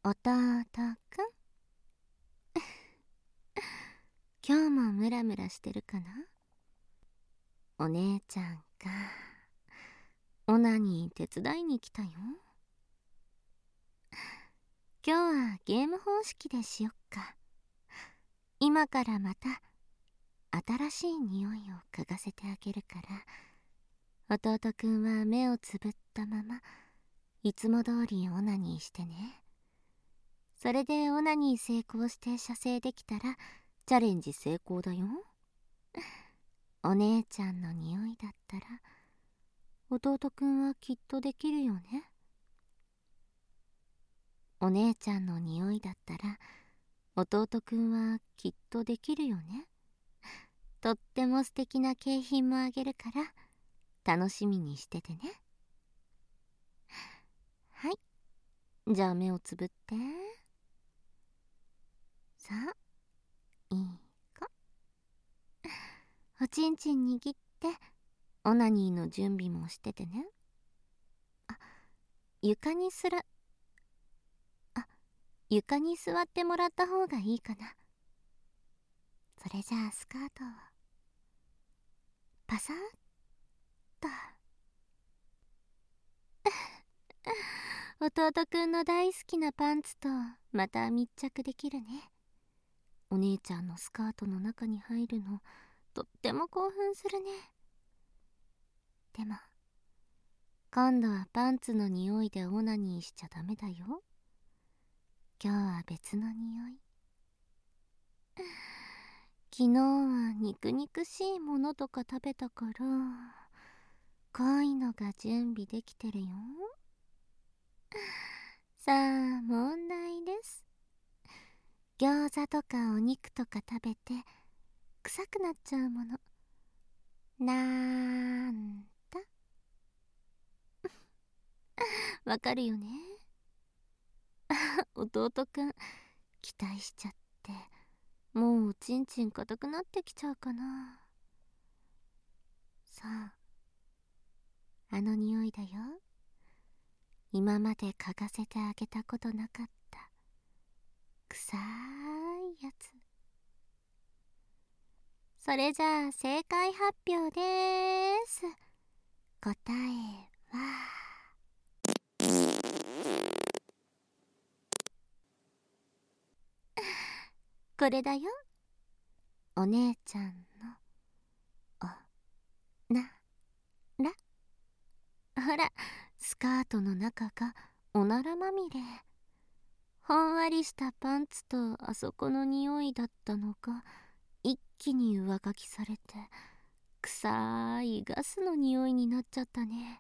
弟くん今日もムラムラしてるかな。お姉ちゃんか。オナに手伝いに来たよ。今日はゲーム方式でしよっか。今からまた新しい匂いを嗅がせてあげるから、弟くんは目をつぶったままいつも通りオナニーしてね。それでオナニー成功して射精できたらチャレンジ成功だよ。お姉ちゃんの匂いだったら弟くんはきっとできるよね。お姉ちゃんの匂いだったら弟くんはきっとできるよね。とっても素敵な景品もあげるから楽しみにしててね。はい、じゃあ目をつぶって。さあ、いいか。おちんちん握ってオナニーの準備もしててね。床にする。床に座ってもらった方がいいかな。それじゃあスカートをパサッと。弟くんの大好きなパンツとまた密着できるね。お姉ちゃんのスカートの中に入るのとっても興奮するね。でも今度はパンツの匂いでオナニーしちゃダメだよ。今日は別の匂い。昨日は肉々しいものとか食べたからこういうのが準備できてるよ。さあ問題です。餃子とかお肉とか食べて臭くなっちゃうものなんだ。わかるよね。弟くん期待しちゃってもうおちんちん硬くなってきちゃうかな。さあ、あの匂いだよ。今まで嗅がせてあげたことなかった臭いやつ。それじゃあ正解発表でーす。答えはこれだよ。お姉ちゃんのおなら。ほら、スカートの中がおならまみれ。ほんわりしたパンツとあそこの匂いだったのが一気に上書きされて臭いガスの匂いになっちゃったね。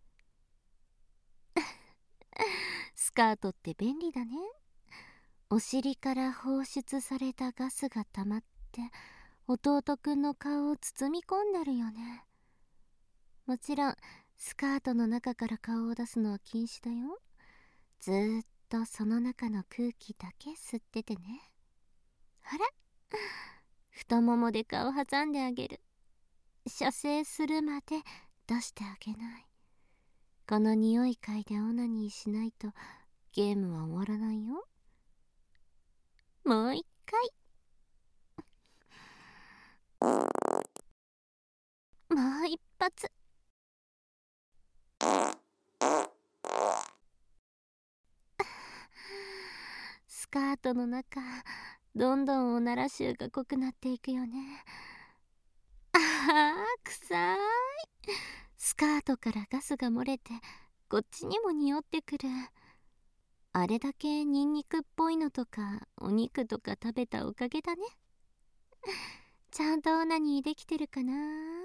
スカートって便利だね。お尻から放出されたガスが溜まって弟くんの顔を包み込んでるよね。もちろんスカートの中から顔を出すのは禁止だよ。ずーっとその中の空気だけ吸っててね。ほら、太ももで顔挟んであげる。射精するまで出してあげない。この匂い嗅いでオナニーしないとゲームは終わらないよ。もう一回。もう一発。スカートの中どんどんおなら臭が濃くなっていくよね。ああ、臭い。スカートからガスが漏れてこっちにも匂ってくる。あれだけニンニクっぽいのとかお肉とか食べたおかげだね。ちゃんとオナニーできてるかな。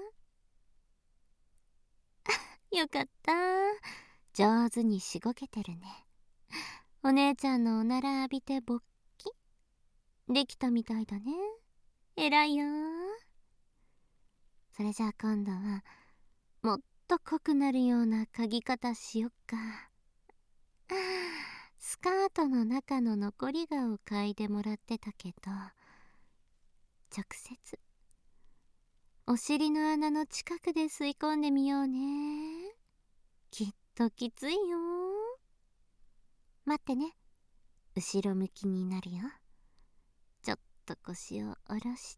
よかった。上手にしごけてるね。お姉ちゃんのおなら浴びて勃起できたみたいだね。偉いよ。それじゃあ今度はもっと濃くなるような嗅ぎ方しよっか。スカートの中の残り香を嗅いでもらってたけど直接お尻の穴の近くで吸い込んでみようね。きっときついよ。待ってね。 後ろ向きになるよ。ちょっと腰を下ろして、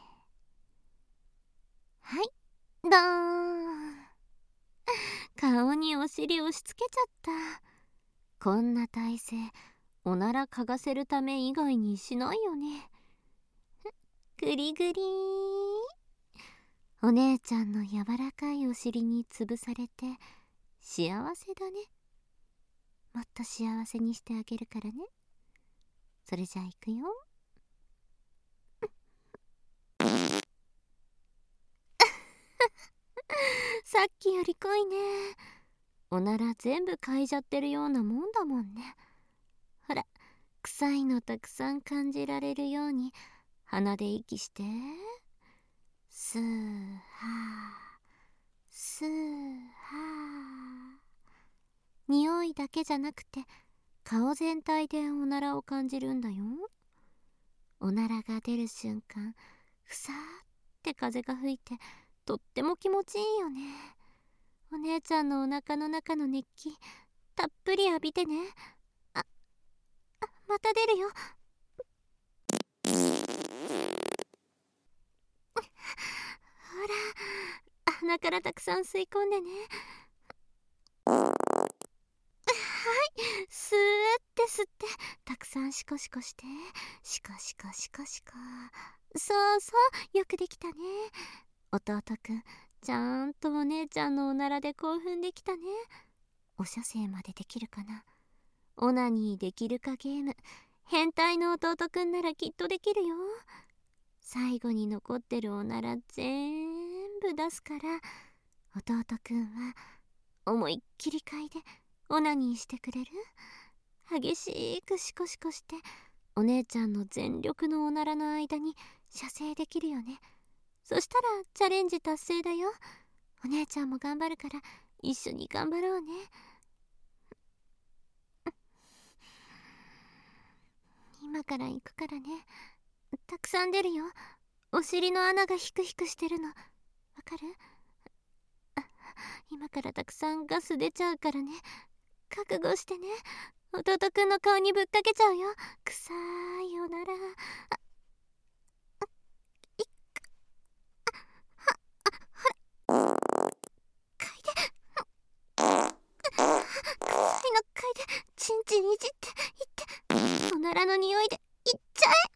はい、ドーン。顔にお尻押し付けちゃった。こんな体勢おなら嗅がせるため以外にしないよね。グリグリー。お姉ちゃんの柔らかいお尻に潰されて幸せだね。もっと幸せにしてあげるからね。それじゃあ行くよ。さっきより濃いね。おなら全部嗅いじゃってるようなもんだもんね。ほら、臭いのたくさん感じられるように鼻で息して。スーハースーハー。匂いだけじゃなくて顔全体でおならを感じるんだよ。おならが出る瞬間、ふさーって風が吹いてとっても気持ちいいよね。お姉ちゃんのお腹の中の熱気たっぷり浴びてね。また出るよ。ほら、鼻からたくさん吸い込んでね。スーって吸ってたくさんシコシコして、シコシコシコシコ。そうそう、よくできたね。弟くん、ちゃんとお姉ちゃんのおならで興奮できたね。お射精までできるかな。オナニーできるかゲーム、変態の弟くんならきっとできるよ。最後に残ってるおなら全部出すから、弟くんは思いっきり嗅いでオナニーしてくれる？激しくシコシコしてお姉ちゃんの全力のおならの間に射精できるよね。そしたらチャレンジ達成だよ。お姉ちゃんも頑張るから一緒に頑張ろうね。今から行くからね。たくさん出るよ。お尻の穴がヒクヒクしてるのわかる？今からたくさんガス出ちゃうからね。覚悟してね。弟くんの顔にぶっかけちゃうよ。臭いおなら。いっ嗅いで。臭いの嗅いで。チンチンいじっていって。おならの匂いでいっちゃえ。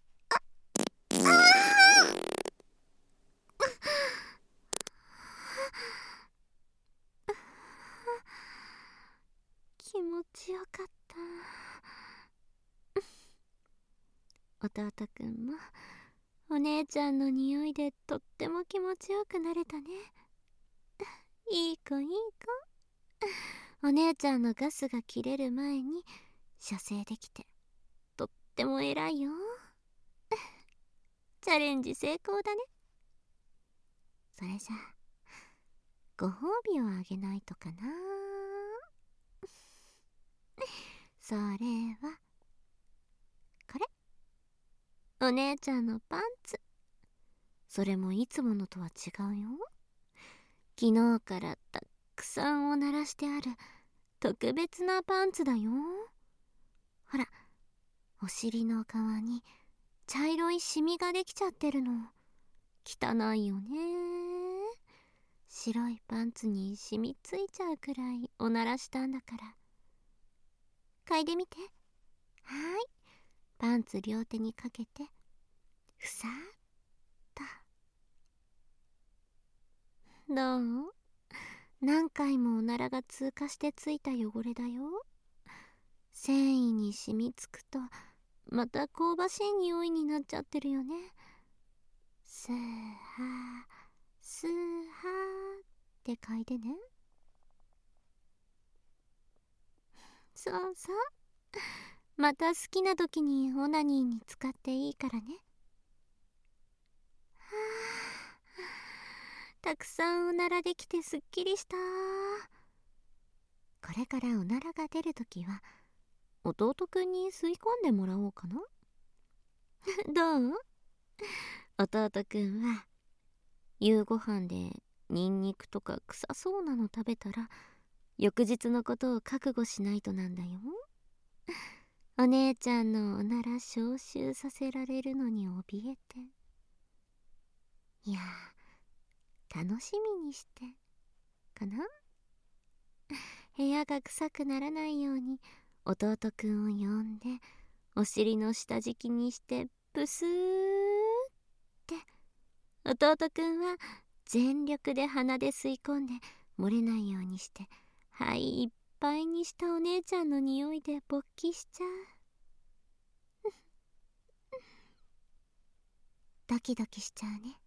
気持ちよかった。弟くんもお姉ちゃんの匂いでとっても気持ちよくなれたね。いい子いい子。お姉ちゃんのガスが切れる前に射精できてとっても偉いよ。チャレンジ成功だね。それじゃあご褒美をあげないとかな。それはこれ。お姉ちゃんのパンツ。それもいつものとは違うよ。昨日からたくさんおならしてある特別なパンツだよ。ほら、お尻の側に茶色いシミができちゃってるの。汚いよね。白いパンツにシミついちゃうくらいおならしたんだから。嗅いでみて。はーい。パンツ両手にかけてふさーっと。どう？何回もおならが通過してついた汚れだよ。繊維に染みつくとまた香ばしい匂いになっちゃってるよね。スーハースーハーって嗅いでね。そうそう。また好きな時にオナニーに使っていいからね。はあ、たくさんおならできてすっきりした。これからおならが出るときは弟くんに吸い込んでもらおうかな。どう？弟くんは夕ご飯でニンニクとか臭そうなの食べたら翌日のことを覚悟しないとなんだよ。 お姉ちゃんのおなら消臭させられるのに怯えて、いや楽しみにしてかな。部屋が臭くならないように弟くんを呼んで、お尻の下敷きにしてプスーって。弟くんは全力で鼻で吸い込んで漏れないようにして、肺いっぱいにしたお姉ちゃんの匂いで勃起しちゃう。ドキドキしちゃうね。